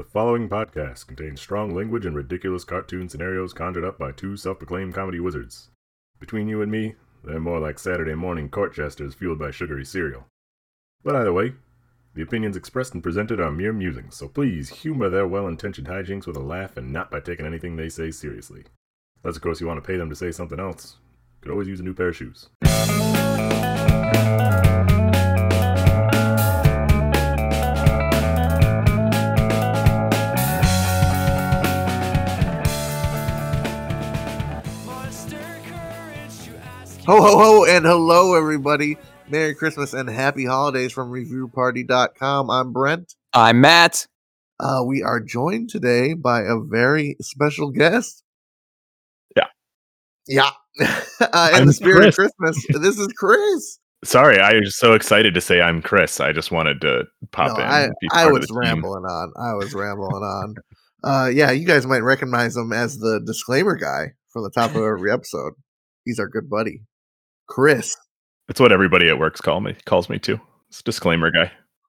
The following podcast contains strong language and ridiculous cartoon scenarios conjured up by two self-proclaimed comedy wizards. Between you and me, they're more like Saturday morning court jesters fueled by sugary cereal. But either way, the opinions expressed and presented are mere musings, so please humor their well-intentioned hijinks with a laugh and not by taking anything they say seriously. Unless, of course, you want to pay them to say something else. You could always use a new pair of shoes. Ho, ho, ho, and hello, everybody. Merry Christmas and happy holidays from ReviewParty.com. I'm Brent. I'm Matt. We are joined today by a very special guest. Yeah. In the spirit of Christmas, this is Chris. Sorry, I was so excited to say I'm Chris. I just wanted to pop in. I was rambling on. Yeah, you guys might recognize him as the disclaimer guy from the top of every episode. He's our good buddy, Chris. It's what everybody at work calls me too. It's disclaimer guy.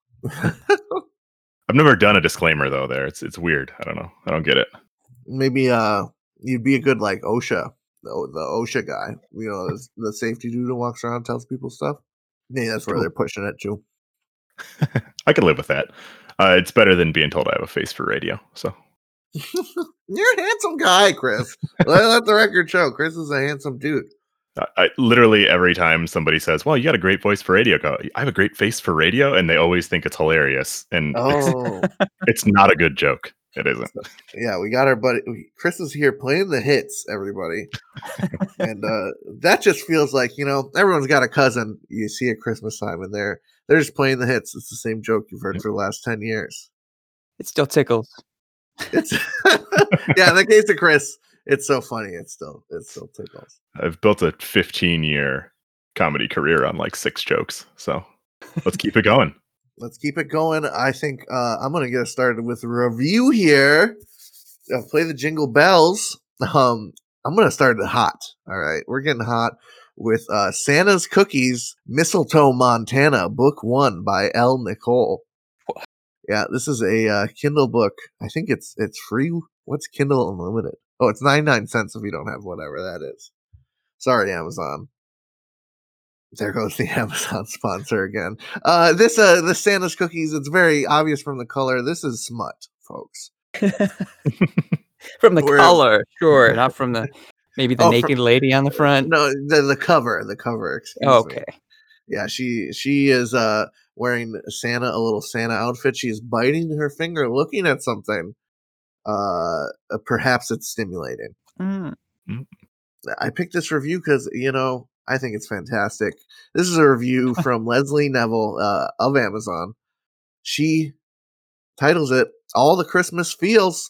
I've never done a disclaimer though. It's weird. I don't know. I don't get it. Maybe you'd be a good like OSHA, the OSHA guy. You know, the safety dude who walks around and tells people stuff. Maybe that's where they're pushing it to. I could live with that. It's better than being told I have a face for radio. So you're a handsome guy, Chris. Let the record show. Chris is a handsome dude. I literally every time somebody says, "Well, you got a great voice for radio," I have a great face for radio, and they always think it's hilarious, and it's not a good joke. It isn't. Yeah, we got our buddy Chris is here playing the hits, everybody, and that just feels like, you know, everyone's got a cousin you see at Christmas time, and they're just playing the hits. It's the same joke you've heard for the last 10 years. It still tickles. It's yeah, in the case of Chris, it's so funny. It still tickles. I've built a 15-year comedy career on like 6 jokes, so let's keep it going. Let's keep it going. I think I'm going to get us started with a review here. Play the jingle bells. I'm going to start it hot. All right. We're getting hot with Santa's Cookies, Mistletoe, Montana, Book 1 by L. Nicole. Yeah, this is a Kindle book. I think it's free. What's Kindle Unlimited? Oh, it's 99 cents if you don't have whatever that is. Sorry, Amazon. There goes the Amazon sponsor again. The Santa's Cookies, it's very obvious from the color. This is smut, folks. From the color, sure. Not from the naked lady on the front. No, the cover. Excuse okay. Me. Yeah, she is wearing a little Santa outfit. She's biting her finger, looking at something. Perhaps it's stimulating. I picked this review because, you know, I think it's fantastic. This is a review from Leslie Neville of Amazon. She titles it "All the Christmas Feels."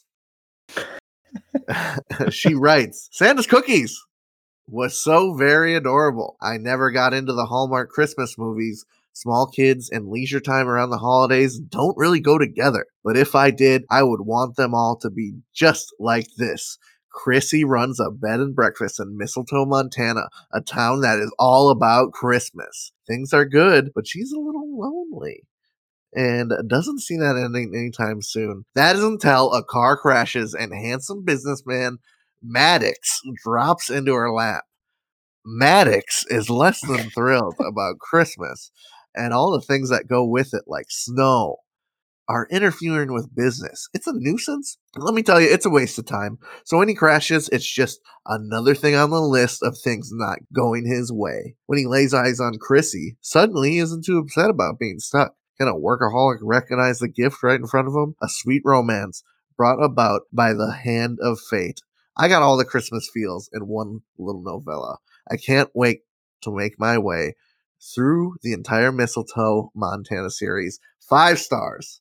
She writes, "Santa's Cookies was so very adorable. I never got into the Hallmark Christmas movies. Small kids and leisure time around the holidays don't really go together. But if I did, I would want them all to be just like this. Chrissy runs a bed and breakfast in Mistletoe, Montana, a town that is all about Christmas. Things are good, but she's a little lonely and doesn't see that ending anytime soon. That is until a car crashes and handsome businessman Maddox drops into her lap. Maddox is less than thrilled about Christmas and all the things that go with it, like snow, are interfering with business. It's a nuisance. Let me tell you, it's a waste of time. So when he crashes, it's just another thing on the list of things not going his way. When he lays eyes on Chrissy, suddenly he isn't too upset about being stuck. Can a workaholic recognize the gift right in front of him? A sweet romance brought about by the hand of fate. I got all the Christmas feels in one little novella. I can't wait to make my way through the entire Mistletoe, Montana series. 5 stars.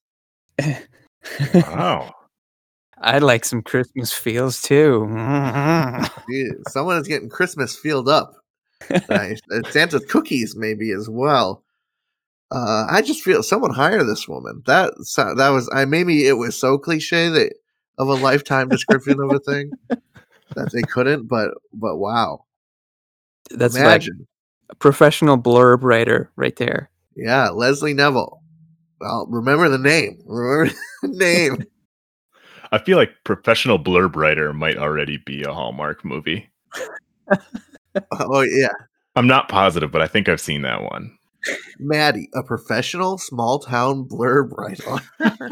Wow. I like some Christmas feels too. Dude, someone is getting Christmas feeled up. Nice. Santa's Cookies maybe as well. I just feel someone hire this woman. That was maybe it was so cliche that of a lifetime description of a thing that they couldn't, but wow. That's imagine. Like a professional blurb writer right there. Yeah, Leslie Neville. Well, remember the name. I feel like Professional Blurb Writer might already be a Hallmark movie. Oh, yeah. I'm not positive, but I think I've seen that one. Maddie, a professional small-town blurb writer,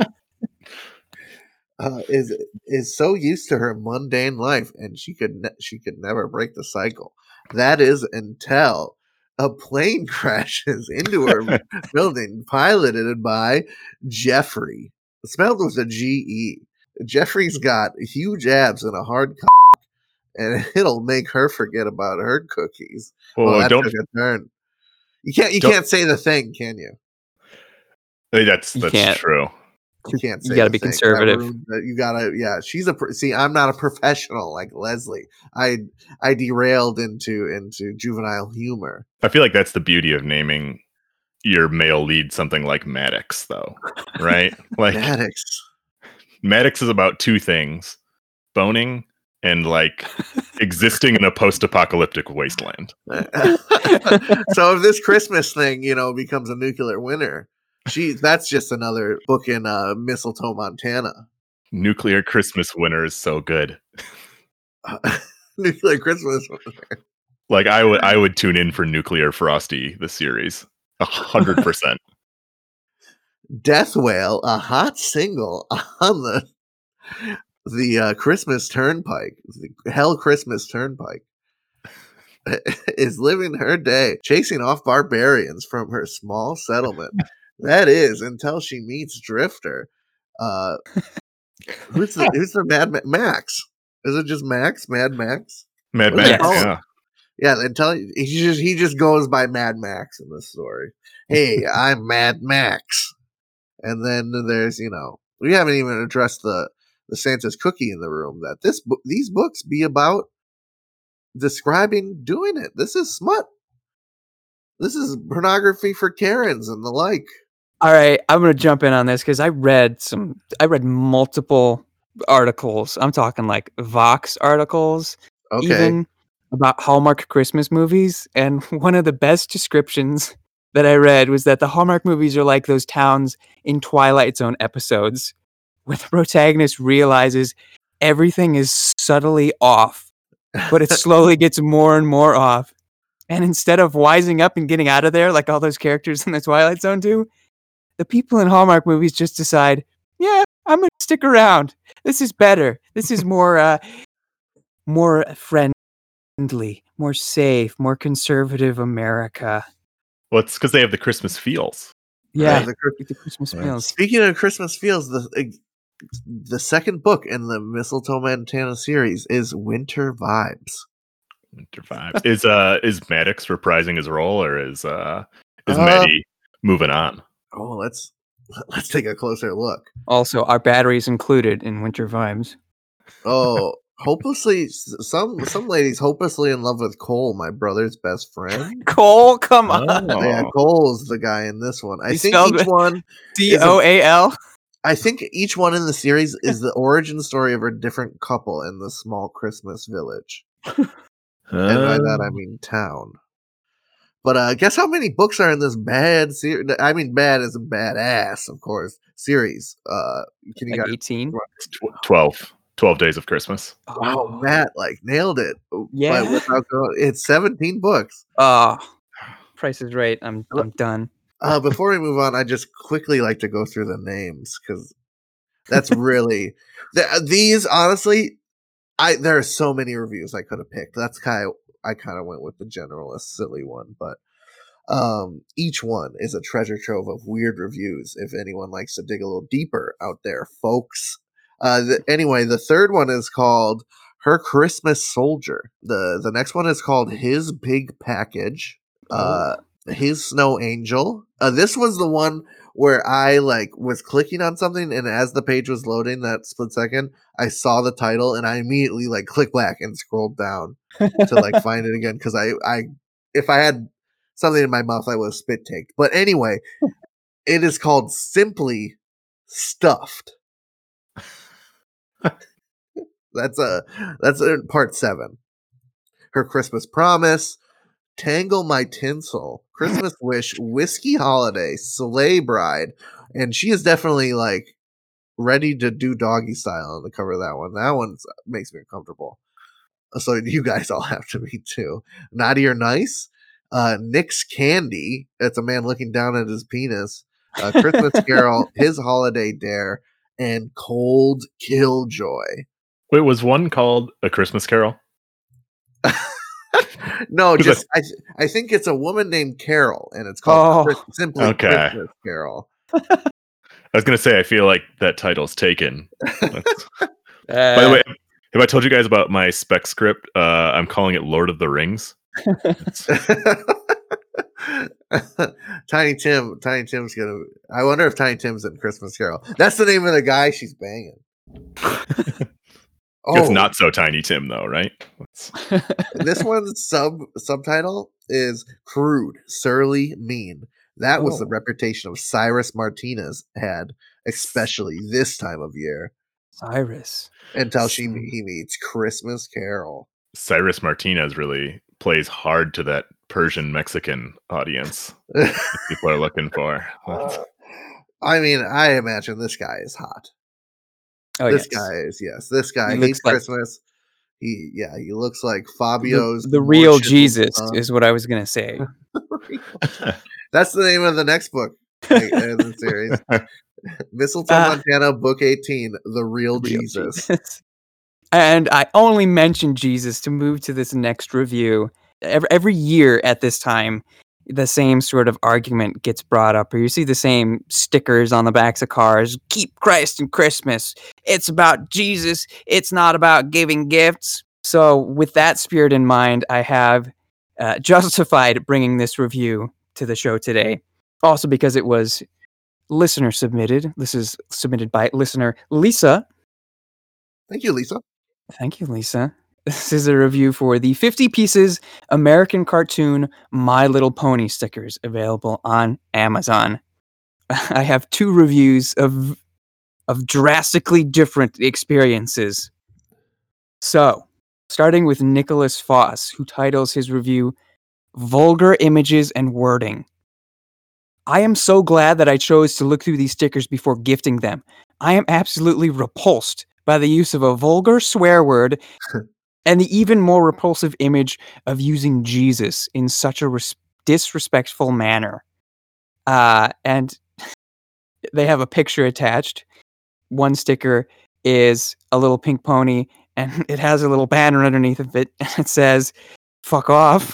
is so used to her mundane life, and she could never break the cycle. That is until a plane crashes into her building, piloted by Jeffrey, spelled with a G-E. Jeffrey's got huge abs and a hard cock, and it'll make her forget about her cookies. Well, that took a turn. You can't say the thing, can you? That's can't. true. You can't say you gotta be conservative. You gotta, yeah. She's see, I'm not a professional like Leslie. I derailed into juvenile humor. I feel like that's the beauty of naming your male lead something like Maddox, though, right? Like Maddox is about two things: boning and like existing in a post-apocalyptic wasteland. So if this Christmas thing, becomes a nuclear winter, that's just another book in Mistletoe, Montana. Nuclear Christmas winter is so good. Nuclear Christmas winter. Like I would tune in for Nuclear Frosty, the series, 100%. Death Whale, a hot single on the Christmas Turnpike, the Hell Christmas Turnpike, is living her day chasing off barbarians from her small settlement. That is until she meets Drifter. Who's the Mad Max? Is it just Max? Mad Max? Mad Max, yeah. Yeah, until he just goes by Mad Max in this story. Hey, I'm Mad Max. And then there's, we haven't even addressed the Santa's cookie in the room, that these books be about describing doing it. This is smut. This is pornography for Karens and the like. All right, I'm going to jump in on this because I read multiple articles. I'm talking like Vox articles, even about Hallmark Christmas movies. And one of the best descriptions that I read was that the Hallmark movies are like those towns in Twilight Zone episodes where the protagonist realizes everything is subtly off, but it slowly gets more and more off. And instead of wising up and getting out of there like all those characters in the Twilight Zone do, the people in Hallmark movies just decide, yeah, I'm going to stick around. This is better. This is more friendly, more safe, more conservative America. Well, it's because they have the Christmas feels. Yeah, the Christmas feels. Speaking of Christmas feels, the second book in the Mistletoe, Montana series is Winter Vibes. Winter Vibes. Is Maddox reprising his role, or is Maddie moving on? Oh, let's take a closer look. Also, our batteries included in Winter Vibes. Oh, hopelessly, some ladies hopelessly in love with Cole, my brother's best friend. Cole, come on. Yeah, Cole's the guy in this one. I think each one Doal. I think each one in the series is the origin story of a different couple in the small Christmas village. And by that I mean town. But guess how many books are in this bad series? I mean, bad as in badass, of course. Series. Can you guys 18? 12 Days of Christmas. Wow, Matt nailed it. Yeah, it's 17 books. Price is Right. I'm done. Before we move on, I just quickly like to go through the names because that's really these. Honestly, there are so many reviews I could have picked. That's I kind of went with the generalist silly one, but each one is a treasure trove of weird reviews. If anyone likes to dig a little deeper out there, folks. Anyway, the third one is called Her Christmas Soldier. The next one is called His Big Package. His Snow Angel. This was the one where I was clicking on something, and as the page was loading, that split second, I saw the title, and I immediately clicked back and scrolled down to find it again, because I if I had something in my mouth, I would have spit taked. But anyway, it is called Simply Stuffed. That's part 7. Her Christmas Promise, Tangle My Tinsel, Christmas Wish, Whiskey Holiday, Sleigh Bride, and she is definitely ready to do doggy style on the cover of that one. That one makes me uncomfortable. So you guys all have to be too. Naughty or Nice? Nick's Candy. It's a man looking down at his penis. Christmas Carol, His Holiday Dare, and Cold Killjoy. Wait, was one called A Christmas Carol? No, just I think it's a woman named Carol, and it's called simply Christmas Carol. I was gonna say, I feel like that title's taken. By the way, have I told you guys about my spec script? I'm calling it Lord of the Rings. Tiny Tim's gonna. I wonder if Tiny Tim's in Christmas Carol. That's the name of the guy she's banging. It's not so Tiny Tim though, right? This one's subtitle is Crude, Surly, Mean. That was the reputation of Cyrus Martinez had, especially this time of year. Cyrus. Until he meets Christmas Carol. Cyrus Martinez really plays hard to that Persian Mexican audience people are looking for. I mean, I imagine this guy is hot. This guy hates Christmas. He looks like Fabio's the real Jesus is what I was gonna say. That's the name of the next book in the series. Mistletoe, Montana, Book 18, The Real Jesus. And I only mentioned Jesus to move to this next review. Every year at this time, the same sort of argument gets brought up, or you see the same stickers on the backs of cars. Keep Christ in Christmas. It's about Jesus. It's not about giving gifts. So with that spirit in mind, I have justified bringing this review to the show today. Also because it was listener submitted. This is submitted by listener Lisa. Thank you, Lisa. Thank you, Lisa. This is a review for the 50 pieces American cartoon My Little Pony stickers available on Amazon. I have 2 reviews of drastically different experiences. So, starting with Nicholas Foss, who titles his review Vulgar Images and Wording. I am so glad that I chose to look through these stickers before gifting them. I am absolutely repulsed by the use of a vulgar swear word and the even more repulsive image of using Jesus in such a disrespectful manner. And they have a picture attached. One sticker is a little pink pony, and it has a little banner underneath of it, and it says, "Fuck off."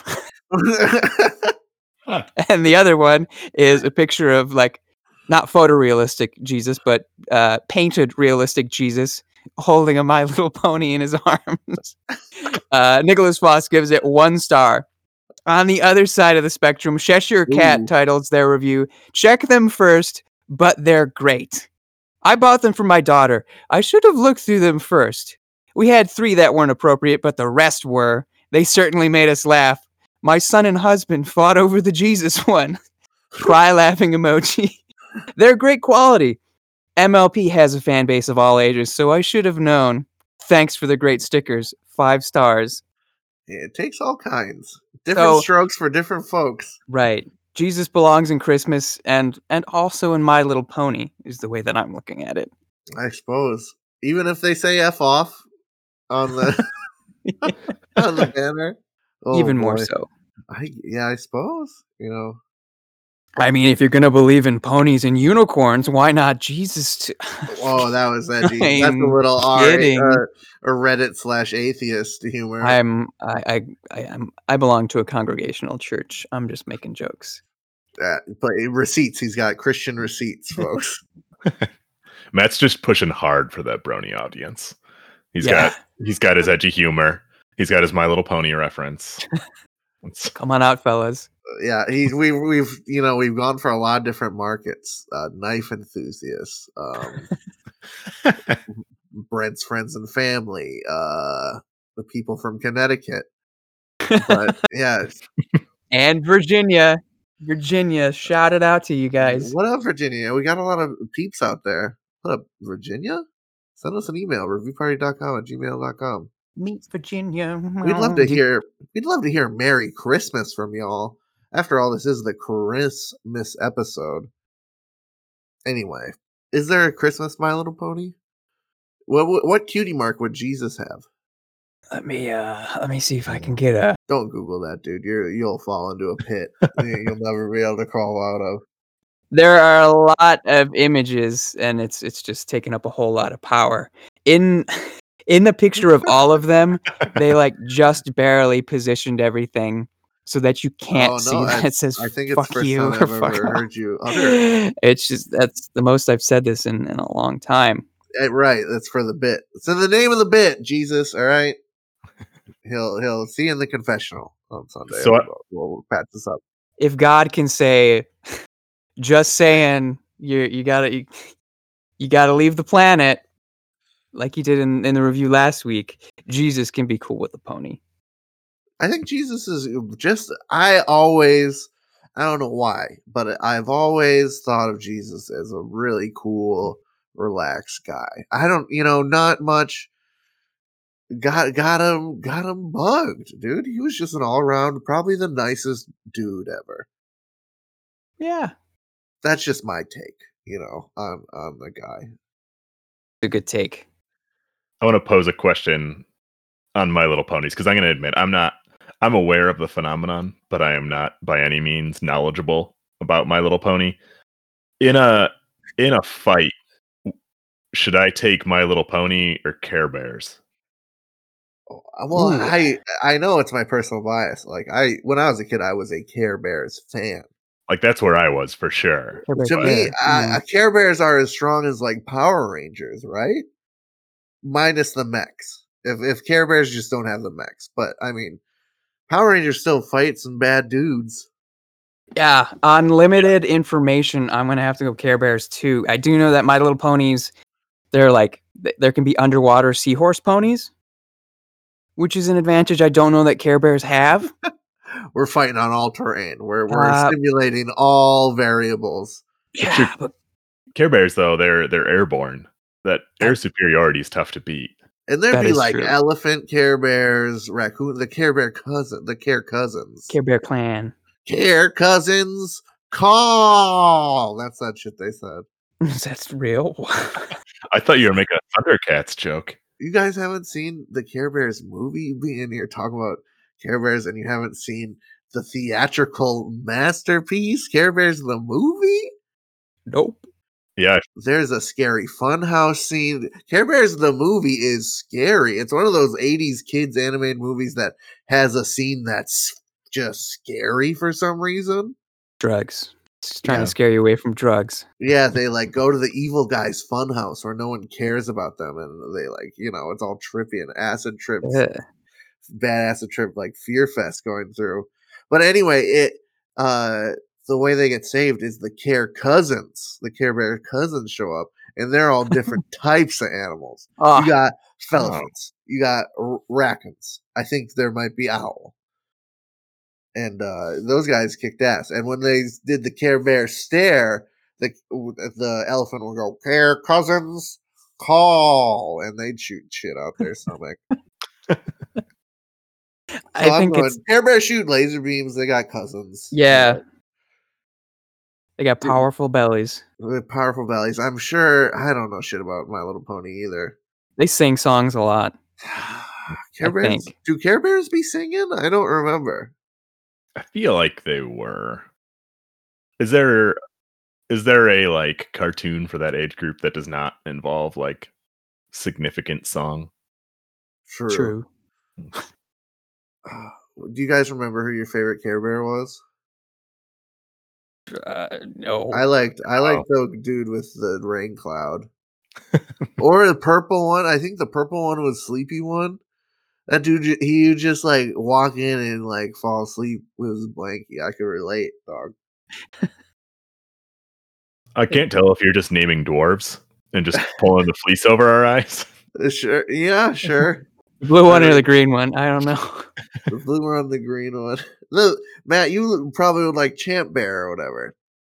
And the other one is a picture of, like, not photorealistic Jesus, but painted realistic Jesus holding a My Little Pony in his arms. Nicholas Foss gives it 1 star. On the other side of the spectrum, Cheshire Cat titles their review, Check them first, but they're great. I bought them for my daughter. I should have looked through them first. We had 3 that weren't appropriate, but the rest were. They certainly made us laugh. My son and husband fought over the Jesus one. Cry laughing emoji. They're great quality. MLP has a fan base of all ages, so I should have known. Thanks for the great stickers. 5 stars. It takes all kinds. Different strokes for different folks. Right. Jesus belongs in Christmas and also in My Little Pony is the way that I'm looking at it. I suppose. Even if they say F off on the on the banner. Even more so. I suppose. You know. I mean, if you're going to believe in ponies and unicorns, why not Jesus too? Oh, that was that. That's a little Reddit/atheist humor. I belong to a congregational church. I'm just making jokes. But receipts, he's got Christian receipts, folks. Matt's just pushing hard for that brony audience. He's got his edgy humor. He's got his My Little Pony reference. Come on out, fellas. Yeah, we've gone for a lot of different markets. Knife enthusiasts, Brent's friends and family, the people from Connecticut, but yeah, and Virginia, shout it out to you guys. What up, Virginia? We got a lot of peeps out there. What up, Virginia? Send us an email, reviewparty.com@gmail.com. Meet Virginia. We'd love to hear Merry Christmas from y'all. After all, this is the Christmas episode. Anyway, Is there a Christmas My Little Pony? What cutie mark would Jesus have? Let me see if I can get a. Don't Google that, dude. You'll fall into a pit you'll never be able to crawl out of. There are a lot of images, and it's just taking up a whole lot of power. In the picture of all of them, they like just barely positioned everything so that you can't see that it says I think it's fuck the first you time or I've fuck ever off. heard you utter. It's just that's the most I've said this in a long time. Right, that's for the bit. It's in the name of the bit, Jesus. All right. He'll see you in the confessional on Sunday. So we'll patch this up. If God can say, just saying, you gotta leave the planet, like he did in the review last week, Jesus can be cool with a pony. I think Jesus is just. I don't know why, but I've always thought of Jesus as a really cool, relaxed guy. I don't, not much. Got him bugged, dude. He was just an all around, probably the nicest dude ever. Yeah, that's just my take, on the guy. A good take. I want to pose a question on My Little Ponies because I'm going to admit I'm aware of the phenomenon, but I am not by any means knowledgeable about My Little Pony. In a fight, should I take My Little Pony or Care Bears? Well, I know it's my personal bias. Like when I was a kid, I was a Care Bears fan. Like that's where I was for sure. To me, Care Bears are as strong as like Power Rangers, right? Minus the mechs. If Care Bears just don't have the mechs, but I mean, Power Rangers still fight some bad dudes. Yeah, on limited information, I'm gonna have to go Care Bears too. I do know that My Little Ponies, they're like there can be underwater seahorse ponies, which is an advantage I don't know that Care Bears have. We're fighting on all terrain. We're simulating all variables. Yeah, but Care Bears though they're airborne. That air superiority is tough to beat. And there'd be like elephant Care Bears, raccoon, the Care Bear cousin, the Care Cousins, Care Bear Clan, Care Cousins, call. That's that shit they said. That's real. I thought you were making a Thundercats joke. You guys haven't seen the Care Bears movie? You be in here talking about Care Bears and you haven't seen the theatrical masterpiece, Care Bears the movie? Nope. Yeah. There's a scary funhouse scene. Care Bears the movie is scary. It's one of those 80s kids animated movies that has a scene that's just scary for some reason. Drugs. It's trying to scare you away from drugs. Yeah, they like go to the evil guy's funhouse where no one cares about them, and they like, it's all trippy and acid trips. Bad acid trip, like Fear Fest going through. But anyway, the way they get saved is the Care Cousins. The Care Bear cousins show up, and they're all different types of animals. You got elephants. You got raccoons. I think there might be owl. And those guys kicked ass. And when they did the Care Bear stare, the elephant will go, Care Cousins, call. And they'd shoot shit out their stomach. I think Care Bears shoot laser beams. They got cousins. Yeah. They got powerful bellies. Powerful bellies. I'm sure. I don't know shit about My Little Pony either. They sing songs a lot. Care Bears? Do Care Bears be singing? I don't remember. I feel like they were. Is there a like cartoon for that age group that does not involve like significant song? True. Do you guys remember who your favorite Care Bear was? No. I liked the dude with the rain cloud. Or the purple one. I think the purple one was Sleepy One. That dude, he would just like walk in and like fall asleep with his blankie. I could relate, dog. I can't tell if you're just naming dwarves and just pulling the fleece over our eyes. Sure. Yeah, sure. The blue one or the green one? I don't know. The blue one or the green one. Look, Matt, you probably would like Champ Bear or whatever.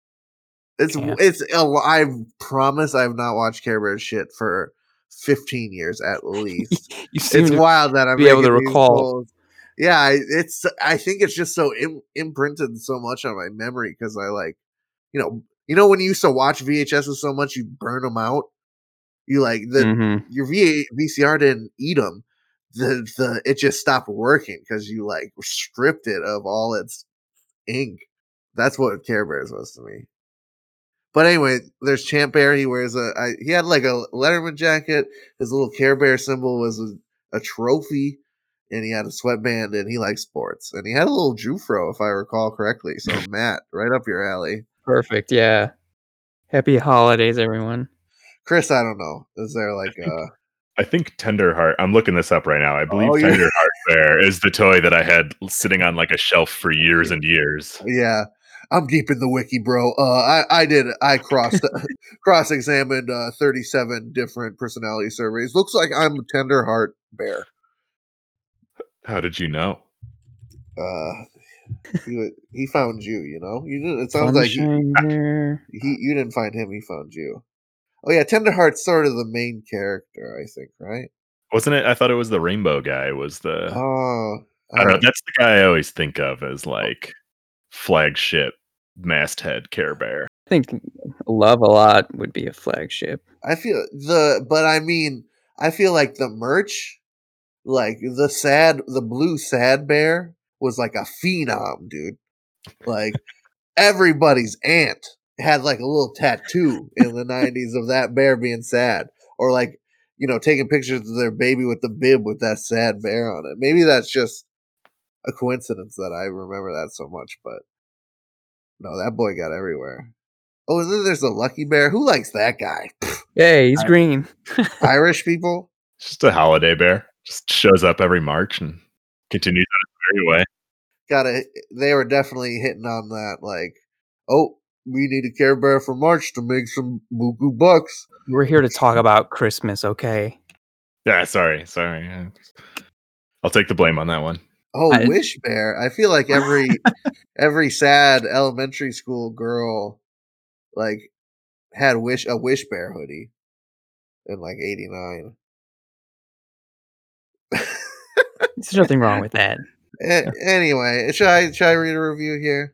I promise I have not watched Care Bear shit for 15 years at least. It's wild that I'm able to recall. Yeah, I think it's just so imprinted so much on my memory because I like, You know when you used to watch VHSs so much you burn them out? You like your VCR didn't eat them. It just stopped working because you like stripped it of all its ink. That's what Care Bears was to me. But anyway, there's Champ Bear. He wears he had like a Letterman jacket. His little Care Bear symbol was a trophy, and he had a sweatband, and he likes sports. And he had a little Jufro, if I recall correctly. So Matt, right up your alley. Perfect. Yeah. Happy holidays, everyone. Chris, I don't know. Is there like I think Tenderheart. I'm looking this up right now. I believe Tenderheart Bear is the toy that I had sitting on like a shelf for years and years. Yeah. I'm deep in the wiki, bro. I cross-examined 37 different personality surveys. Looks like I'm a Tenderheart Bear. How did you know? He found you. You know, it sounds like you didn't find him. He found you. Oh yeah, Tenderheart's sort of the main character, I think, right? Wasn't it? I thought it was the rainbow guy. Was the? Oh, I don't know. That's the guy I always think of as like flagship masthead Care Bear. I think Love a Lot would be a flagship. I feel like the merch, like the blue sad bear was like a phenom, dude. Like everybody's aunt had like a little tattoo in the 90s of that bear being sad, or like, taking pictures of their baby with the bib with that sad bear on it. Maybe that's just a coincidence that I remember that so much, but no, that boy got everywhere. Oh, and then there's the Lucky Bear. Who likes that guy? Hey, he's green. Irish people? Just a holiday bear. Just shows up every March and continues on his merry way. They were definitely hitting on that, like, oh, we need a Care Bear for March to make some buku bucks. We're here to talk about Christmas, okay? Yeah, sorry. I'll take the blame on that one. Oh, Wish Bear. I feel like every sad elementary school girl like had a Wish Bear hoodie in like 89. There's nothing wrong with that. Anyway, should I read a review here?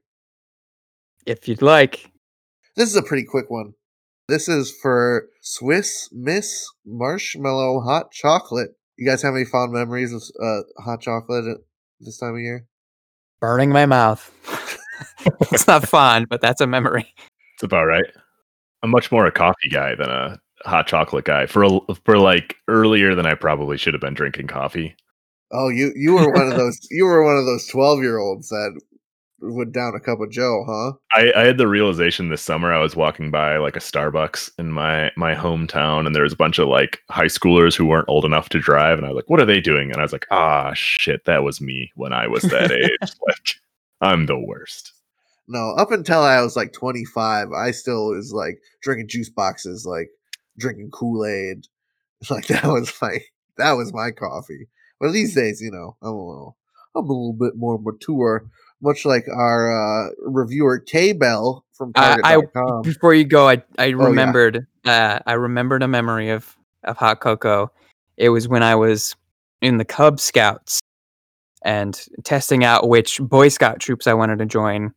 If you'd like. This is a pretty quick one. This is for Swiss Miss Marshmallow Hot Chocolate. You guys have any fond memories of hot chocolate at this time of year? Burning my mouth. It's not fun, but that's a memory. It's about right. I'm much more a coffee guy than a hot chocolate guy. For like earlier than I probably should have been drinking coffee. Oh, you were one of those. You were one of those 12-year-olds that would down a cup of Joe, huh? I had the realization this summer. I was walking by like a Starbucks in my hometown, and there was a bunch of like high schoolers who weren't old enough to drive, and I was like, "What are they doing?" And I was like, shit, that was me when I was that age. Like, I'm the worst." No, up until I was like 25, I still was like drinking juice boxes, like drinking Kool-Aid. Like that was my coffee. But these days, I'm a little bit more mature. Much like our reviewer K-Bell from Target.com. Before you go, I remembered I remembered a memory of hot cocoa. It was when I was in the Cub Scouts and testing out which Boy Scout troops I wanted to join.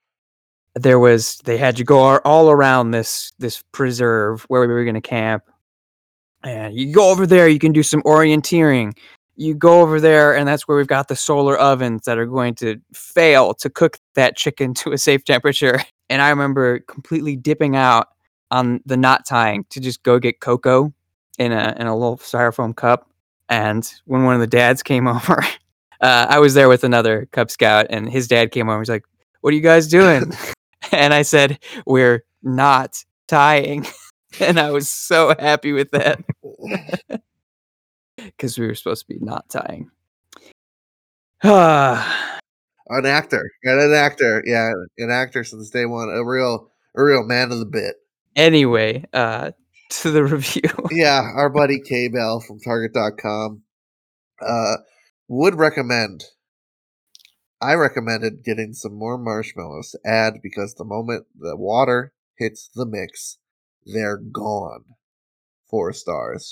They had you go all around this preserve where we were going to camp, and you go over there, you can do some orienteering. You go over there, and that's where we've got the solar ovens that are going to fail to cook that chicken to a safe temperature. And I remember completely dipping out on the knot tying to just go get cocoa in a little styrofoam cup. And when one of the dads came over, I was there with another Cub Scout, and his dad came over. He's like, "What are you guys doing?" And I said, "We're not tying." And I was so happy with that. Because we were supposed to be not tying. An actor. Yeah, an actor since day one. A real man of the bit. Anyway, to the review. Yeah, our buddy K-Bell from Target.com would recommend. I recommended getting some more marshmallows to add because the moment the water hits the mix, they're gone. 4 stars.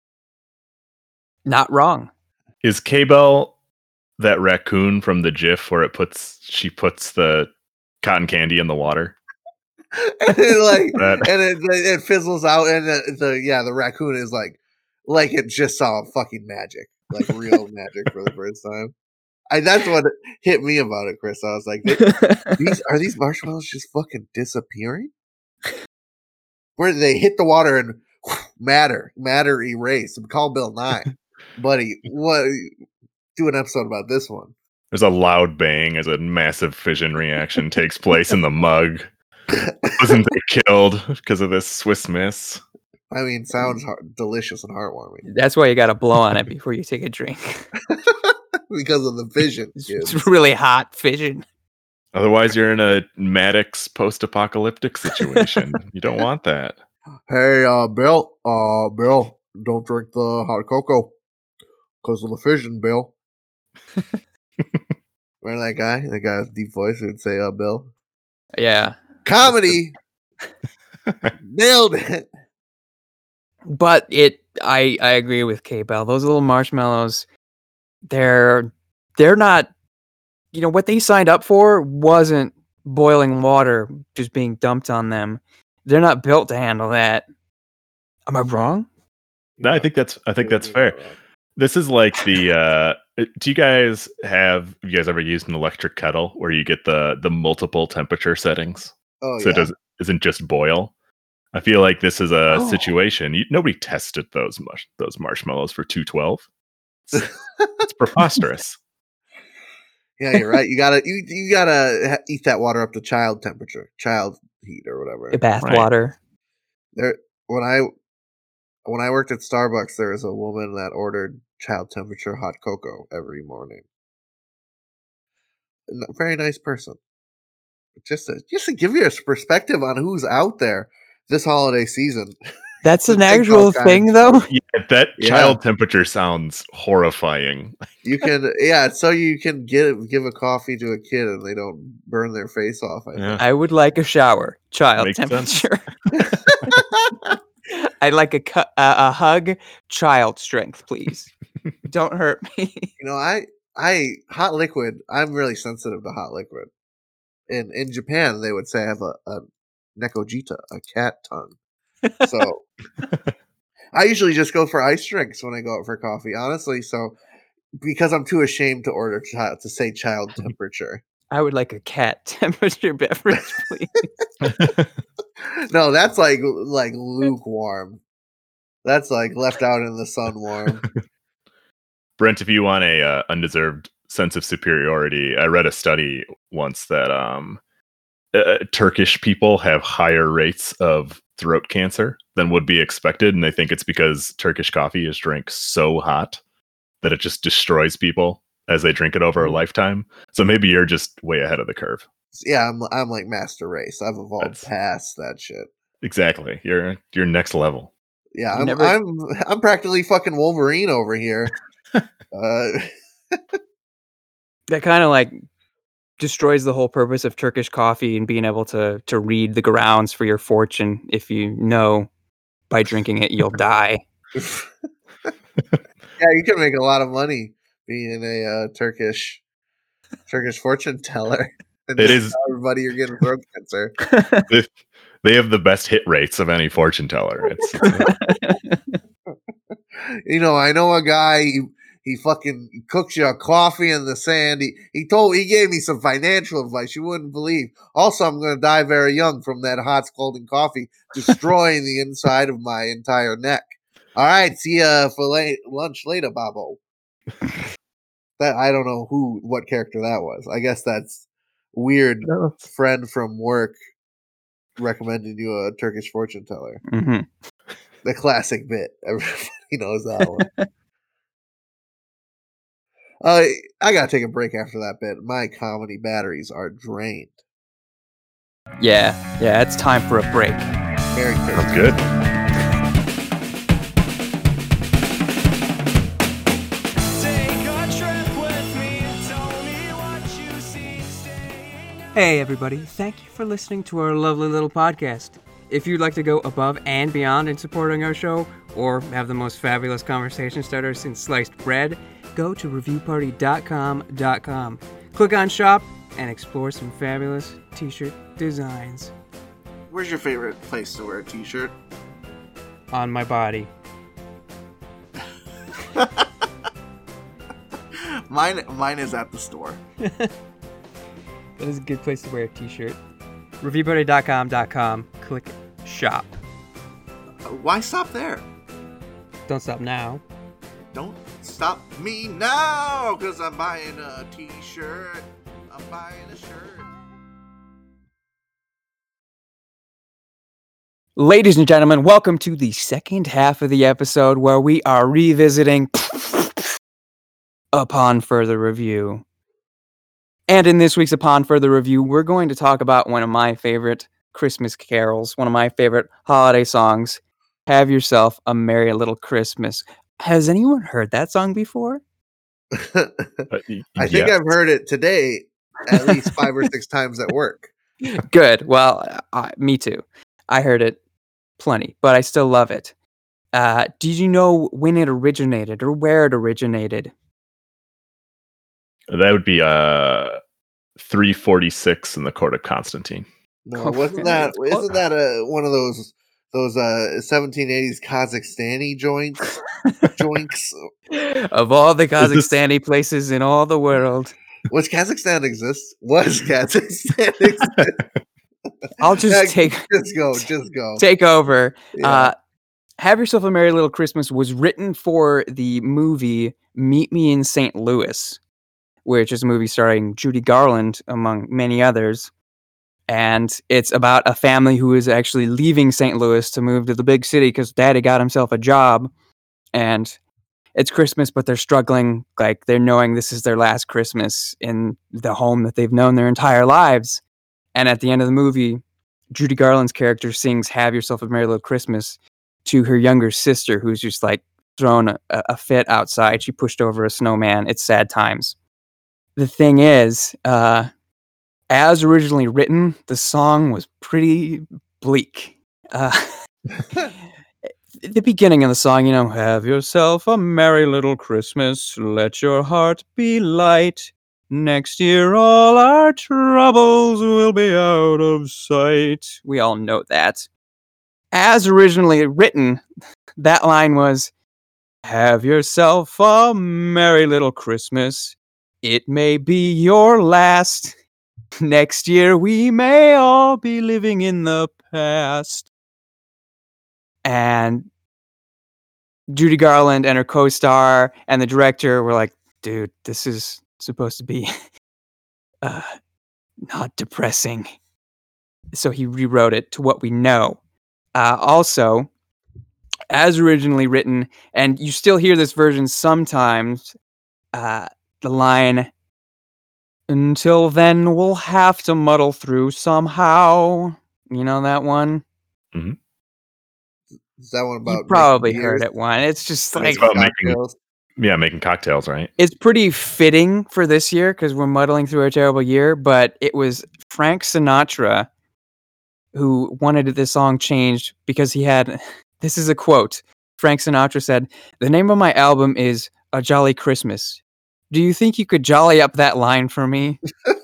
Not wrong. Is K-Bell that raccoon from the GIF where she puts the cotton candy in the water? And it fizzles out, and the raccoon is like it just saw fucking magic, like real magic for the first time. That's what hit me about it, Chris. I was like, are these marshmallows just fucking disappearing? Where they hit the water and matter erase. Call Bill Nye, buddy. What? Do an episode about this one. There's a loud bang as a massive fission reaction takes place in the mug. Wasn't they killed because of this Swiss Miss? I mean, sounds delicious and heartwarming. That's why you got to blow on it before you take a drink. Because of the fission. It's really hot fission. Otherwise, you're in a Maddox post-apocalyptic situation. You don't want that. Hey, Bill. Bill, don't drink the hot cocoa because of the fission, Bill. Remember that guy? The guy with deep voice who would say, Bill? Yeah. Comedy. Nailed it. But I agree with K-Bell. Those little marshmallows, they're not, what they signed up for wasn't boiling water just being dumped on them. They're not built to handle that. Am I wrong? No, I think that's fair. This is like the do you guys have you guys ever used an electric kettle where you get the multiple temperature settings? Oh, so it isn't just boil. I feel like this is a situation. Nobody tested those marshmallows for 212. It's preposterous. Yeah, you're right. You gotta eat that water up to child temperature, child heat or whatever. Bath water. There, when I worked at Starbucks, there was a woman that ordered child temperature hot cocoa every morning. A very nice person. Just to give you a perspective on who's out there this holiday season. That's an actual thing, though? Yeah, child temperature sounds horrifying. You can, so you can give a coffee to a kid and they don't burn their face off. I would like a shower. Child Makes temperature. I'd like a hug. Child strength, please. Don't hurt me. I hot liquid. I'm really sensitive to hot liquid. In Japan, they would say I have a nekojita, a cat tongue. So I usually just go for ice drinks when I go out for coffee, honestly. So because I'm too ashamed to order to say child temperature. I would like a cat temperature beverage, please. No, that's like lukewarm. That's like left out in the sun warm. Brent, if you want a undeserved sense of superiority, I read a study once that Turkish people have higher rates of throat cancer than would be expected, and they think it's because Turkish coffee is drank so hot that it just destroys people as they drink it over a lifetime. So maybe you're just way ahead of the curve. Yeah, I'm like master race. I've evolved past that shit. Exactly. You're next level. Yeah, I'm practically fucking Wolverine over here. That kind of like destroys the whole purpose of Turkish coffee and being able to read the grounds for your fortune. If you know by drinking it you'll die. Yeah, you can make a lot of money being a Turkish fortune teller. And it is everybody you're getting throat cancer. They have the best hit rates of any fortune teller. I know a guy. He fucking cooks you a coffee in the sand. He gave me some financial advice you wouldn't believe. Also, I'm going to die very young from that hot scalding coffee destroying the inside of my entire neck. All right, see ya for lunch later, Bobo. That I don't know what character that was. I guess that's weird friend from work recommended you a Turkish fortune teller. Mm-hmm. The classic bit. Everybody knows that one. I gotta take a break after that bit. My comedy batteries are drained. Yeah, it's time for a break. Merry Christmas. Sounds good. Hey everybody, thank you for listening to our lovely little podcast. If you'd like to go above and beyond in supporting our show, or have the most fabulous conversation starter since sliced bread, go to reviewparty.com. Click on shop and explore some fabulous t-shirt designs. where's your favorite place to wear a t-shirt? On my body. Mine is at the store. That is a good place to wear a t-shirt. ReviewBuddy.com, click shop. Why stop there? Don't stop now. Don't stop me now, because I'm buying a t-shirt. I'm buying a shirt. Ladies and gentlemen, welcome to the second half of the episode where we are revisiting Upon Further Review. And in this week's Upon Further Review, we're going to talk about one of my favorite Christmas carols, one of my favorite holiday songs, Have Yourself a Merry Little Christmas. Has anyone heard that song before? I think I've heard it today at least 5 or 6 times at work. Good. Well, me too. I heard it plenty, but I still love it. Did you know when it originated or where it originated? That would be 346 in the court of Constantine. No, isn't that one of those 1780s Kazakhstani joints? Of all the Kazakhstani places in all the world. Was Kazakhstan exist? Was Kazakhstan exist? I'll just take over. Yeah. Have Yourself a Merry Little Christmas was written for the movie Meet Me in St. Louis, which is a movie starring Judy Garland, among many others. And it's about a family who is actually leaving St. Louis to move to the big city because daddy got himself a job. And it's Christmas, but they're struggling. Like, they're knowing this is their last Christmas in the home that they've known their entire lives. And at the end of the movie, Judy Garland's character sings Have Yourself a Merry Little Christmas to her younger sister, who's just like thrown a fit outside. She pushed over a snowman. It's sad times. The thing is, as originally written, the song was pretty bleak. The beginning of the song, have yourself a merry little Christmas. Let your heart be light. Next year, all our troubles will be out of sight. We all know that. As originally written, that line was, have yourself a merry little Christmas. It may be your last. Next year, we may all be living in the past. And Judy Garland and her co-star and the director were like, dude, this is supposed to be not depressing. So he rewrote it to what we know. Also, as originally written, and you still hear this version sometimes, the line, until then we'll have to muddle through somehow. You know that one? Mm-hmm. Is that one about? You probably heard it one. It's just like... It's about making cocktails, right? It's pretty fitting for this year because we're muddling through a terrible year, but it was Frank Sinatra who wanted this song changed because he had... This is a quote. Frank Sinatra said, "The name of my album is A Jolly Christmas. Do you think you could jolly up that line for me?"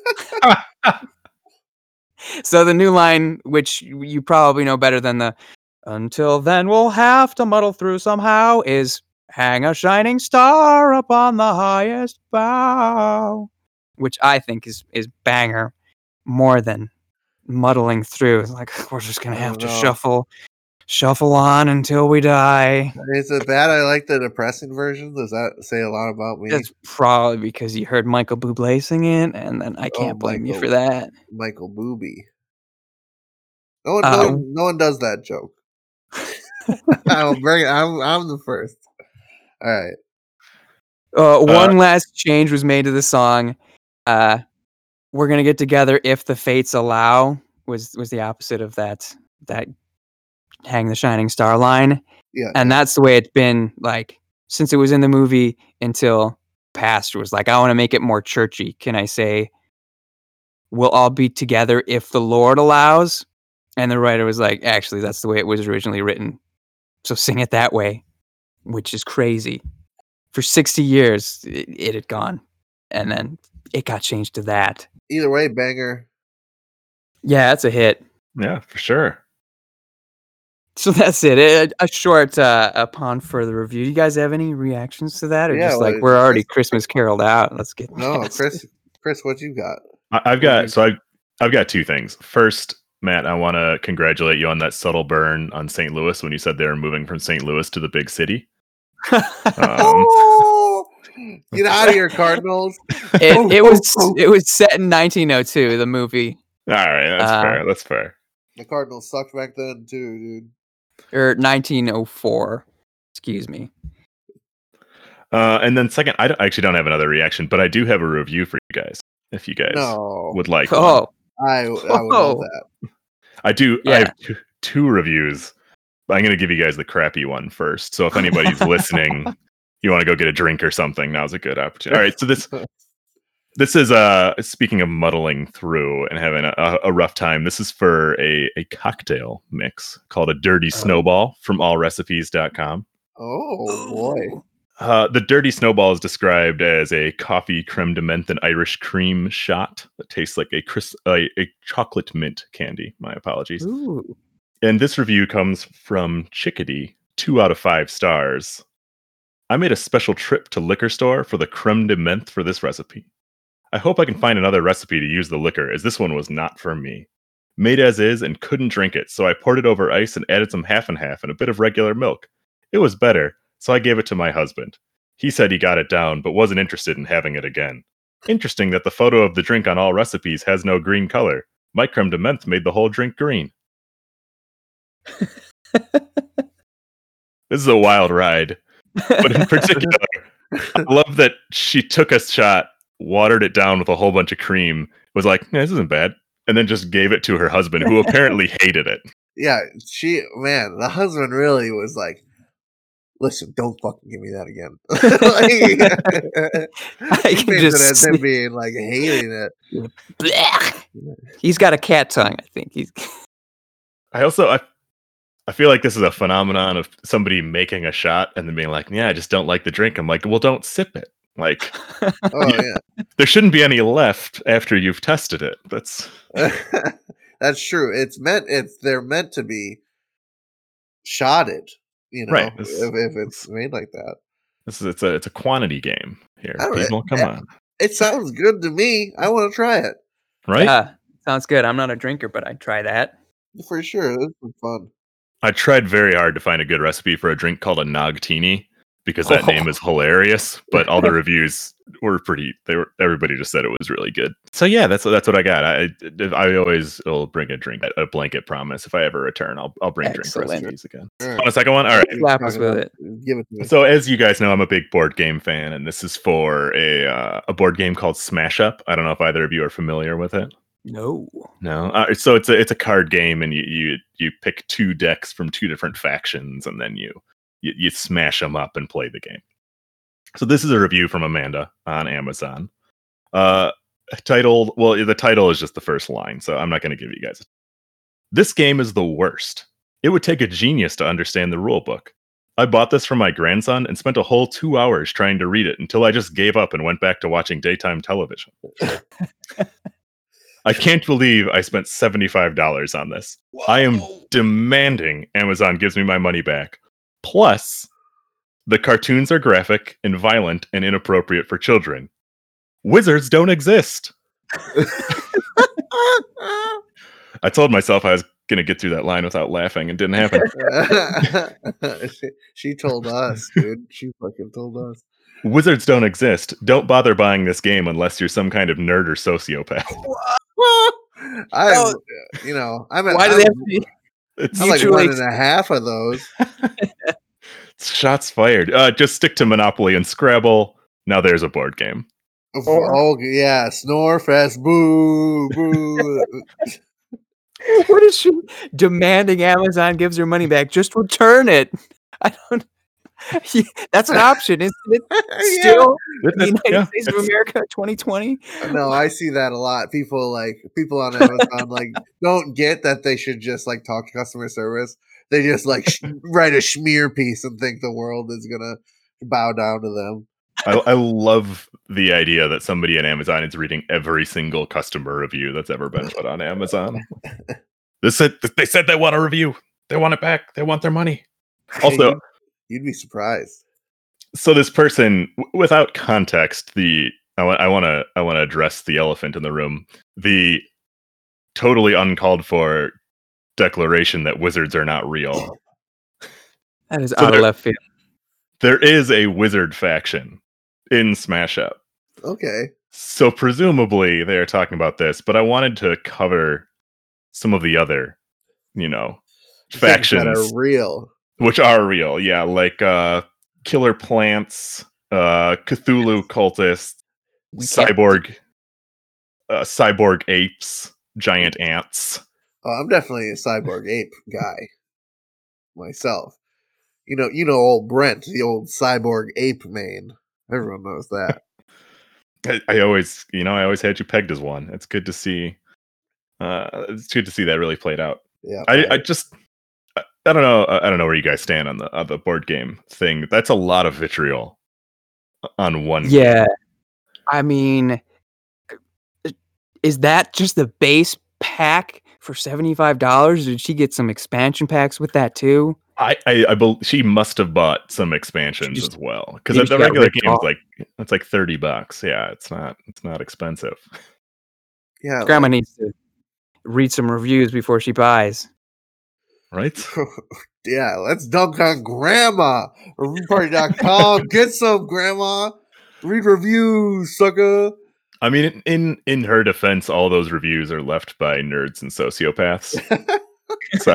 So the new line, which you probably know better than the until then we'll have to muddle through somehow, is hang a shining star up on the highest bough, which I think is banger more than muddling through. It's like, we're just going to have to shuffle on until we die. Is it bad? I like the depressing version. Does that say a lot about me? It's probably because you heard Michael Bublé sing it, and then I can't blame you for that. Michael Booby. No one does that joke. I'll bring it. I'm the first. All right. One last change was made to the song. We're gonna get together if the fates allow. Was the opposite of that hang the shining star line. Yeah. And that's the way it's been, like, since it was in the movie until Pastor was like, I want to make it more churchy. Can I say, we'll all be together if the Lord allows? And the writer was like, actually, that's the way it was originally written. So sing it that way, which is crazy. For 60 years, it had gone. And then it got changed to that. Either way, banger. Yeah, it's a hit. Yeah, for sure. So that's it. A short upon further review. Do you guys have any reactions to that, or Yeah, just well, like we're already Christmas caroled out? Let's get past it. Chris, what you got? I've got two things. First, Matt, I want to congratulate you on that subtle burn on St. Louis when you said they were moving from St. Louis to the big city. Oh, get out of here, Cardinals! It was set in 1902. The movie. All right, that's fair. That's fair. The Cardinals sucked back then too, dude. Or 1904. Excuse me. And then second, I actually don't have another reaction, but I do have a review for you guys. If you guys would like. Oh, I would love that. I do. Yeah. I have two reviews. I'm going to give you guys the crappy one first. So if anybody's listening, you want to go get a drink or something, now's a good opportunity. All right. So this is speaking of muddling through and having a rough time. This is for a cocktail mix called a Dirty Snowball from allrecipes.com. Oh boy. The Dirty Snowball is described as a coffee, creme de menthe, and Irish cream shot that tastes like a chocolate mint candy. My apologies. Ooh. And this review comes from Chickadee, 2 out of 5 stars. I made a special trip to liquor store for the creme de menthe for this recipe. I hope I can find another recipe to use the liquor, as this one was not for me. Made as is and couldn't drink it, so I poured it over ice and added some half and half and a bit of regular milk. It was better, so I gave it to my husband. He said he got it down, but wasn't interested in having it again. Interesting that the photo of the drink on all recipes has no green color. My creme de menthe made the whole drink green. This is a wild ride. But in particular, I love that she took a shot, watered it down with a whole bunch of cream, was like, yeah, this isn't bad, and then just gave it to her husband, who apparently hated it. Yeah, the husband really was like, listen, don't fucking give me that again. I can just see him being like hating it. He's got a cat tongue, I think. I feel like this is a phenomenon of somebody making a shot and then being like, yeah, I just don't like the drink. I'm like, well, don't sip it. Like, there shouldn't be any left after you've tested it. That's true. They're meant to be shotted, right. If it's made like that. It's a quantity game here. People, come on. It sounds good to me. I want to try it. Right? Yeah, sounds good. I'm not a drinker, but I'd try that. For sure. This was fun. I tried very hard to find a good recipe for a drink called a Nogtini, because that name is hilarious, but all the reviews were everybody just said it was really good. So yeah, that's what I got. I always will bring a drink, a blanket promise. If I ever return, I'll bring drink recipes again. On a second one? All right. Slap us with it. Give it to me. So as you guys know, I'm a big board game fan, and this is for a board game called Smash Up. I don't know if either of you are familiar with it. No. So it's a card game, and you pick 2 decks from 2 different factions, and then you smash them up and play the game. So this is a review from Amanda on Amazon. The title is just the first line, so I'm not going to give you guys. This game is the worst. It would take a genius to understand the rule book. I bought this for my grandson and spent a whole 2 hours trying to read it until I just gave up and went back to watching daytime television. I can't believe I spent $75 on this. Whoa. I am demanding Amazon gives me my money back. Plus, the cartoons are graphic and violent and inappropriate for children. Wizards don't exist. I told myself I was going to get through that line without laughing, and didn't happen. She told us, dude. She fucking told us. Wizards don't exist. Don't bother buying this game unless you're some kind of nerd or sociopath. I'm why do they have to be? I'm like 1.5 of those. Shots fired. Just stick to Monopoly and Scrabble. Now there's a board game. Oh yeah, Snorefest. Boo, boo. What is she demanding? Amazon gives her money back. Just return it. I don't. That's an option, isn't it? Still, the United States of America, 2020. No, I see that a lot. People on Amazon don't get that they should just talk to customer service. They just write a schmear piece and think the world is gonna bow down to them. I love the idea that somebody at Amazon is reading every single customer review that's ever been put on Amazon. They said they want a review. They want it back. They want their money. Hey, Also, you'd be surprised. So this person, without context, I want to address the elephant in the room. The totally uncalled for declaration that wizards are not real. That is out of left field. There is a wizard faction in Smash Up. Okay. So presumably they are talking about this, but I wanted to cover some of the other, factions that are real. Which are real, yeah, like killer plants, Cthulhu cultists, cyborg apes, giant ants. Oh, I'm definitely a cyborg ape guy myself. You know, old Brent, the old cyborg ape main. Everyone knows that. I always had you pegged as one. It's good to see. It's good to see that really played out. Yeah. I don't know. I don't know where you guys stand on the board game thing. That's a lot of vitriol on one. Yeah, game. I mean, is that just the base pack for $75? Did she get some expansion packs with that too? I believe she must have bought some expansions as well, because the regular game's it's like $30. Yeah, it's not expensive. Yeah, Grandma needs to read some reviews before she buys. Right? Yeah, let's dunk on Grandma. ReviewParty.com. Get some, Grandma. Read reviews, sucker. I mean, in her defense, all those reviews are left by nerds and sociopaths. So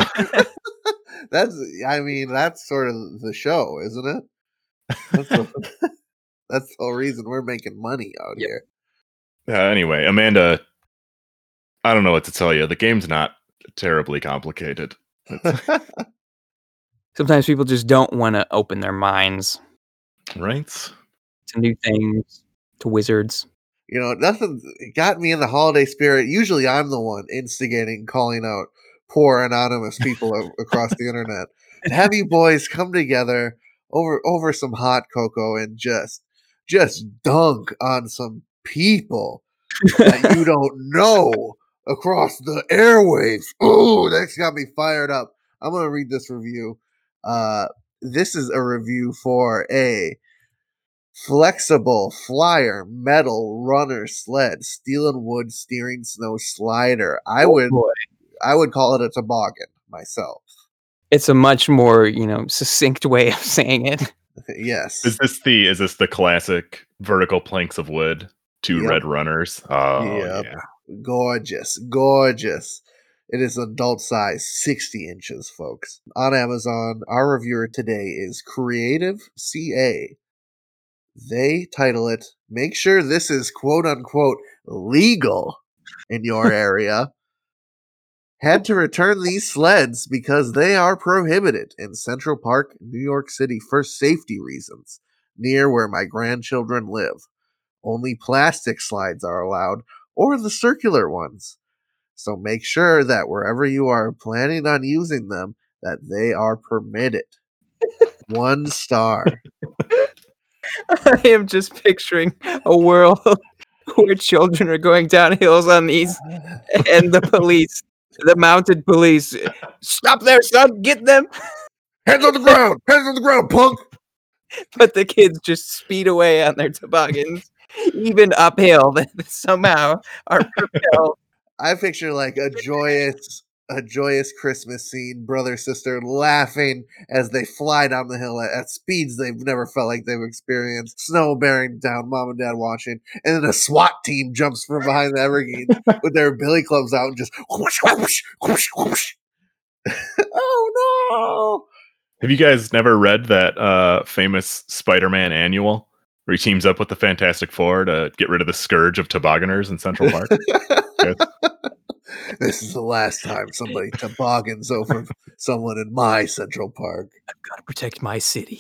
that's sort of the show, isn't it? That's the whole reason we're making money out here. Anyway, Amanda, I don't know what to tell you. The game's not terribly complicated. Sometimes people just don't want to open their minds, right, to new things, to wizards. Nothing got me in the holiday spirit. Usually I'm the one instigating, calling out poor anonymous people across the internet. To have you boys come together over some hot cocoa and just dunk on some people that you don't know across the airwaves. Ooh, that's got me fired up. I'm going to read this review. This is a review for a flexible flyer metal runner sled, steel and wood steering snow slider. I would call it a toboggan myself. It's a much more, succinct way of saying it. Yes. Is this the classic vertical planks of wood, two red runners? Oh, yeah. Gorgeous. It is adult size, 60 inches, folks. On Amazon, our reviewer today is Creative CA. They title it, make sure this is quote unquote legal in your area. Had to return these sleds because they are prohibited in Central Park, New York City for safety reasons, near where my grandchildren live. Only plastic slides are allowed, or the circular ones. So make sure that wherever you are planning on using them, that they are permitted. 1 star. I am just picturing a world where children are going down hills on these, and the mounted police, stop there, son, get them. Hands on the ground, punk. But the kids just speed away on their toboggans, even uphill, that somehow are propelled. I picture like a joyous Christmas scene, brother, sister laughing as they fly down the hill at speeds they've never felt like they've experienced, snow bearing down, mom and dad watching, and then a SWAT team jumps from behind the evergreens with their billy clubs out and just whoosh, whoosh, whoosh, whoosh. Oh no! Have you guys never read that famous Spider-Man annual where he teams up with the Fantastic Four to get rid of the scourge of tobogganers in Central Park? Yes. This is the last time somebody toboggans over someone in my Central Park. I've got to protect my city.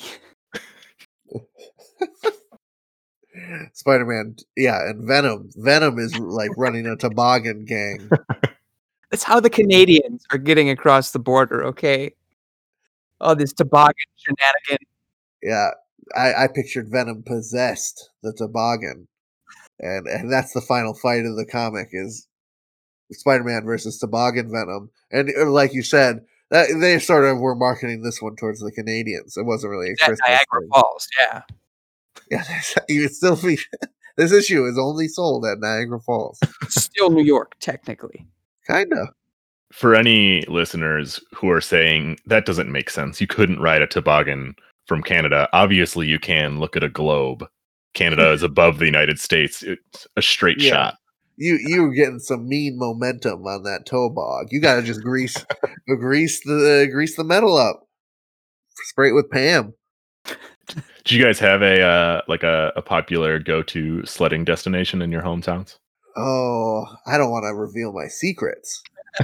Spider-Man, yeah, and Venom. Venom is like running a toboggan gang. That's how the Canadians are getting across the border, okay? Oh, this toboggan shenanigan. Yeah, I pictured Venom possessed the toboggan. And that's the final fight of the comic is Spider-Man versus Toboggan Venom. And like you said, They sort of were marketing this one towards the Canadians. It wasn't really a Christmas Niagara thing. Falls, yeah. Yeah, you would still be. This issue is only sold at Niagara Falls. Still New York, technically. Kinda. For any listeners who are saying that doesn't make sense, you couldn't ride a toboggan from Canada. Obviously, you can. Look at a globe. Canada is above the United States. It's a straight shot. You were getting some mean momentum on that tobog. You gotta just grease the metal up. Spray it with Pam. Do you guys have a popular go-to sledding destination in your hometowns? Oh, I don't want to reveal my secrets.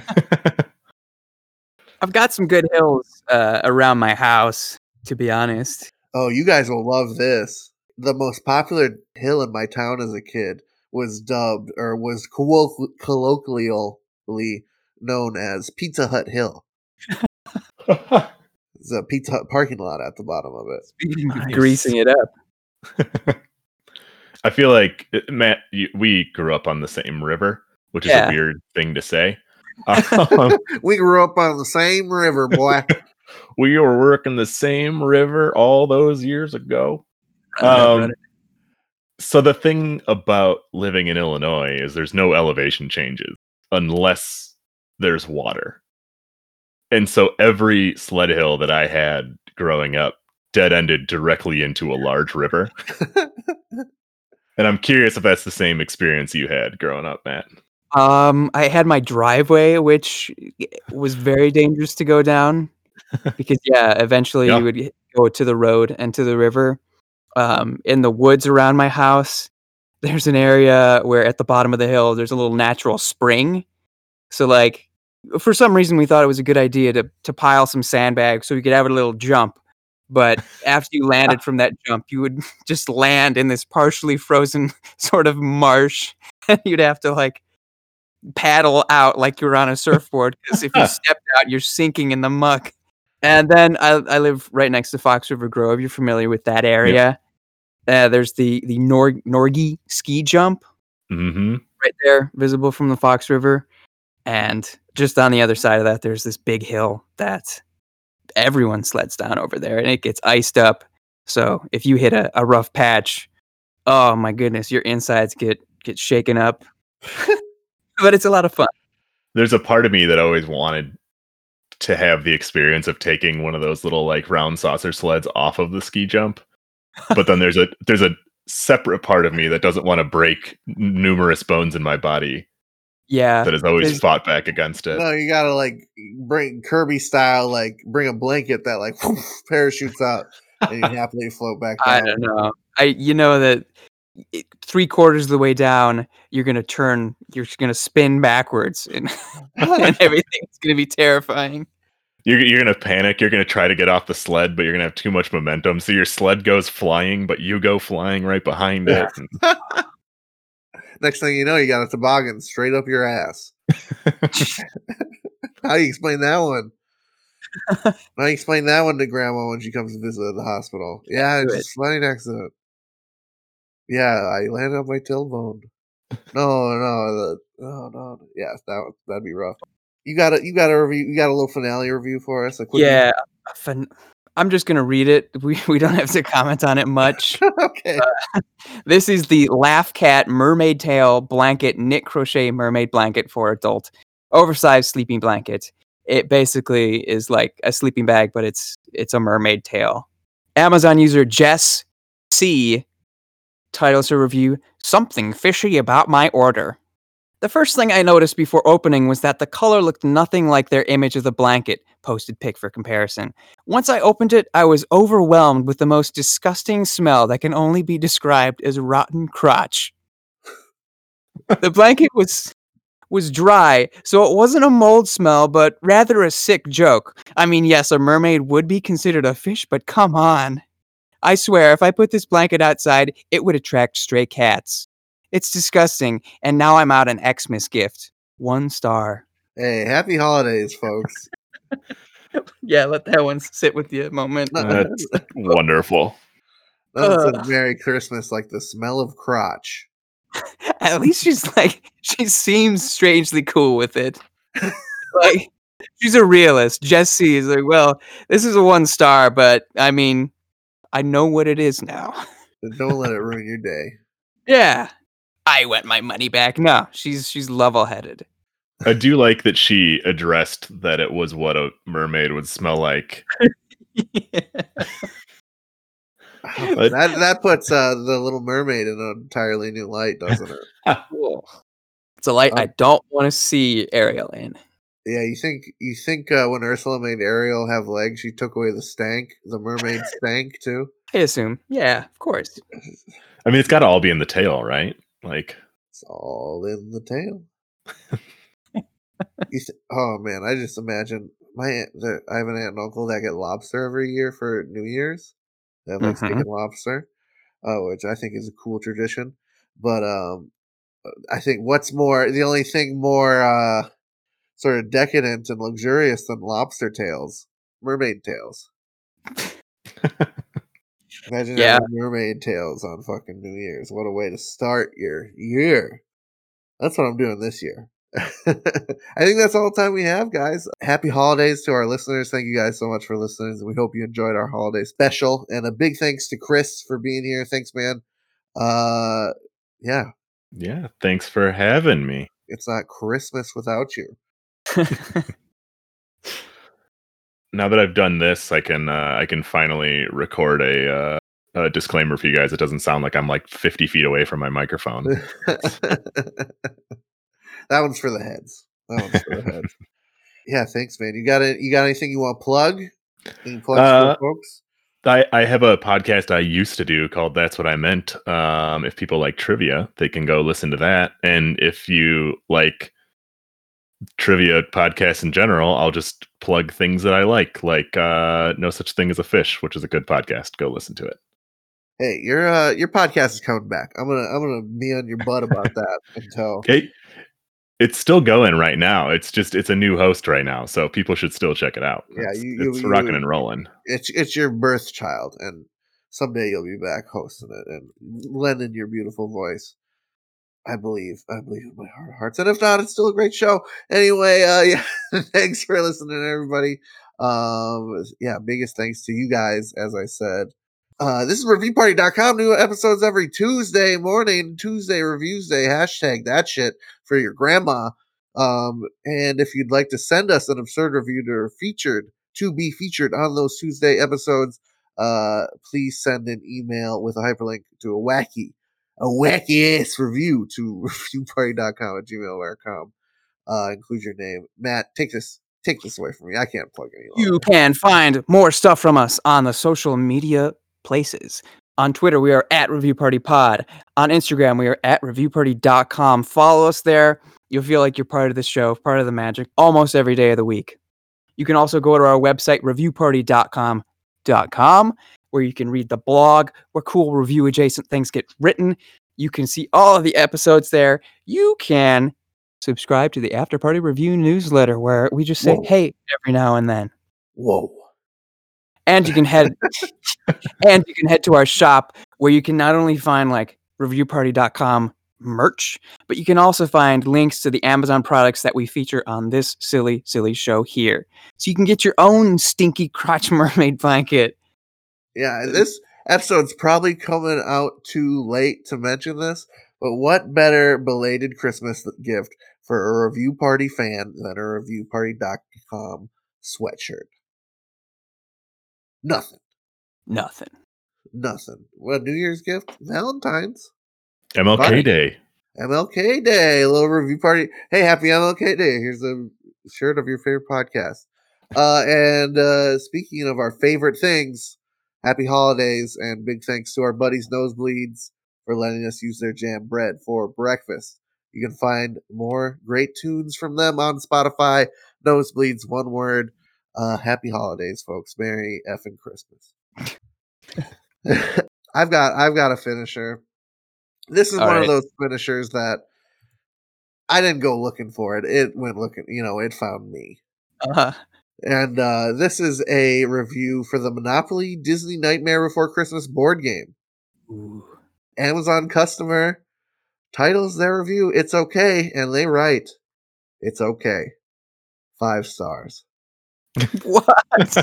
I've got some good hills around my house, to be honest. Oh, you guys will love this. The most popular hill in my town as a kid was colloquially known as Pizza Hut Hill. There's a Pizza Hut parking lot at the bottom of it. Speaking of greasing it up. I feel like, Matt, we grew up on the same river, which is a weird thing to say. We grew up on the same river, boy. We were working the same river all those years ago. So the thing about living in Illinois is there's no elevation changes unless there's water. And so every sled hill that I had growing up dead-ended directly into a large river. And I'm curious if that's the same experience you had growing up, Matt. I had my driveway, which was very dangerous to go down because, eventually you would go to the road and to the river. In the woods around my house, there's an area where at the bottom of the hill, there's a little natural spring. So, like, for some reason, we thought it was a good idea to pile some sandbags so we could have a little jump. But after you landed from that jump, you would just land in this partially frozen sort of marsh, and you'd have to, like, paddle out like you were on a surfboard, because if you stepped out, you're sinking in the muck. And then I live right next to Fox River Grove. You're familiar with that area. There's the Norgie ski jump right there, visible from the Fox River. And just on the other side of that, there's this big hill that everyone sleds down over there, and it gets iced up. So if you hit a rough patch, oh my goodness, your insides get shaken up. But it's a lot of fun. There's a part of me that always wanted to have the experience of taking one of those little, like, round saucer sleds off of the ski jump. But then there's a separate part of me that doesn't want to break numerous bones in my body. Yeah. That has always fought back against it. No, you gotta, like, bring Kirby style, like, bring a blanket that, like, parachutes out and you happily float back down. I don't know. You know that 3/4 of the way down, you're gonna spin backwards, and everything's gonna be terrifying. You're gonna panic. You're gonna try to get off the sled, but you're gonna have too much momentum. So your sled goes flying, but you go flying right behind it. Next thing you know, you got a toboggan straight up your ass. How do you explain that one? How do you explain that one to Grandma when she comes to visit at the hospital? Yeah, it's a sledding accident. Yeah, I landed on my tailbone. No. Yeah, that'd be rough. You got a review. You got a little finale review for us? I'm just gonna read it. We don't have to comment on it much. Okay. This is the Laugh Cat Mermaid Tail Blanket Knit Crochet Mermaid Blanket for adult, oversized sleeping blanket. It basically is like a sleeping bag, but it's a mermaid tail. Amazon user Jess C titles her review, "Something fishy about my order." The first thing I noticed before opening was that the color looked nothing like their image of the blanket, posted pic for comparison. Once I opened it, I was overwhelmed with the most disgusting smell that can only be described as rotten crotch. The blanket was dry, so it wasn't a mold smell, but rather a sick joke. I mean, yes, a mermaid would be considered a fish, but come on. I swear, if I put this blanket outside, it would attract stray cats. It's disgusting, and now I'm out an Xmas gift. 1 star. Hey, happy holidays, folks. Yeah, let that one sit with you a moment. That's wonderful. That says Merry Christmas, like the smell of crotch. At least she seems strangely cool with it. Like, She's a realist. Jesse is like, well, this is a 1 star, but I mean, I know what it is now. Don't let it ruin your day. Yeah. I want my money back. No, she's level-headed. I do like that she addressed that it was what a mermaid would smell like. That puts the Little Mermaid in an entirely new light, doesn't it? It's a light I don't want to see Ariel in. Yeah, you think when Ursula made Ariel have legs, she took away the mermaid stank too? I assume. Yeah, of course. I mean, it's got to all be in the tail, right? Like, it's all in the tail. Oh man, I just imagine I have an aunt and uncle that get lobster every year for New Year's. They have like steak and lobster, which I think is a cool tradition. But I think the only thing more sort of decadent and luxurious than lobster tails, mermaid tails. Imagine having mermaid tails on fucking New Year's. What a way to start your year. That's what I'm doing this year. I think that's all the time we have, guys. Happy holidays to our listeners. Thank you guys so much for listening. We hope you enjoyed our holiday special. And a big thanks to Chris for being here. Thanks, man. Yeah. Yeah, thanks for having me. It's not Christmas without you. Now that I've done this, I can finally record a disclaimer for you guys. It doesn't sound like I'm like 50 feet away from my microphone. That one's for the heads. Yeah, thanks, man. You got anything you want to plug? Any plugs for folks? I have a podcast I used to do called That's What I Meant. If people like trivia, they can go listen to that. And if you like trivia podcasts in general, I'll just plug things that I like No Such Thing as a Fish, which is a good podcast. Go listen to it. Hey, your podcast is coming back. I'm gonna be on your butt about that until it's still going right now. It's a new host right now, so people should still check it out. Yeah, it's rocking and rolling. It's your birth child, and someday you'll be back hosting it and lending your beautiful voice. I believe in my heart of hearts, and if not, it's still a great show. Anyway, yeah, thanks for listening, everybody. Biggest thanks to you guys, as I said. This is ReviewParty.com. New episodes every Tuesday morning. Tuesday Reviews Day. # that shit for your grandma. And if you'd like to send us an absurd review to be featured on those Tuesday episodes, please send an email with a hyperlink to a wacky ass review to reviewparty.com@gmail.com. Include your name. Matt, take this away from me. I can't plug any longer. You can find more stuff from us on the social media places. On Twitter, we are at ReviewPartyPod. On Instagram, we are at ReviewParty.com. Follow us there. You'll feel like you're part of the show, part of the magic, almost every day of the week. You can also go to our website, ReviewParty.com, where you can read the blog, where cool review-adjacent things get written. You can see all of the episodes there. You can subscribe to the After Party Review newsletter, where we just say, hey, every now and then. Whoa. And you can head to our shop, where you can not only find like reviewparty.com merch, but you can also find links to the Amazon products that we feature on this silly show here. So you can get your own stinky crotch mermaid blanket. Yeah, this episode's probably coming out too late to mention this, but what better belated Christmas gift for a Review Party fan than a reviewparty.com sweatshirt? Nothing. What, New Year's gift? Valentine's. MLK Day. MLK Day. A little review party. Hey, happy MLK Day. Here's a shirt of your favorite podcast. And speaking of our favorite things, happy holidays and big thanks to our buddies Nosebleeds for letting us use their jam bread for breakfast. You can find more great tunes from them on Spotify. Nosebleeds, one word. Happy holidays, folks. Merry effing Christmas. I've got a finisher. This is one of those finishers that I didn't go looking for it. It went looking, it found me. Uh-huh. And this is a review for the Monopoly Disney Nightmare Before Christmas board game. Ooh. Amazon customer titles their review, "It's okay," and they write, "It's okay." 5 stars. What?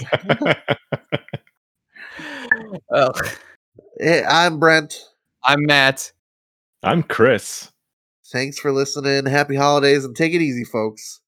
Oh. Hey, I'm Brent. I'm Matt. I'm Chris. Thanks for listening. Happy holidays and take it easy, folks.